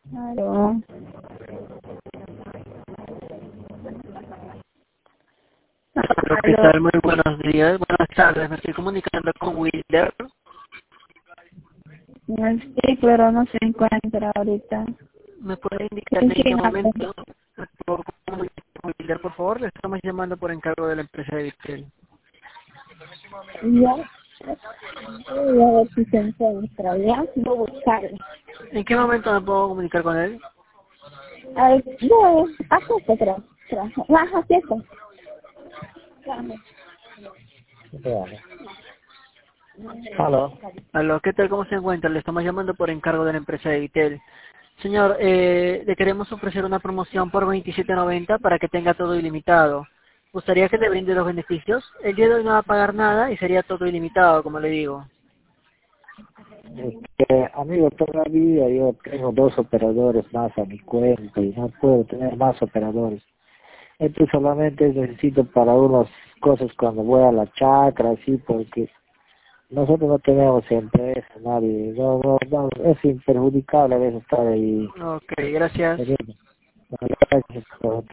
Aló. Hola, ¿qué Aló. tal? Muy buenos días, buenas tardes. Me estoy comunicando con Wilder. Sí, pero no se encuentra ahorita. ¿Me puede indicar ¿Con en qué quién hablo? momento me puedo comunicar con Wilder, por favor? Le estamos llamando por encargo de la empresa de Vitel. Ya. Voy a ver si se encuentra, ¿ya? Voy a buscarlo. ¿En qué momento me puedo comunicar con él? A ver, voy. Acá creo. Baja, ¿cierto? Aló. Aló, ¿qué tal? ¿Cómo se encuentra? Le estamos llamando por encargo de la empresa de Vitel. Señor, le queremos ofrecer una promoción por 27.90 para que tenga todo ilimitado. ¿Gustaría que le brinde los beneficios? El día de hoy no va a pagar nada y sería todo ilimitado, como le digo. Amigo, todavía yo tengo 2 operadores más a mi cuenta y no puedo tener más operadores. Esto solamente necesito para unas cosas cuando voy a la chacra, así, porque nosotros no tenemos empresa, nadie. No, es imperjudicable a veces estar ahí. Ok, gracias. Gracias.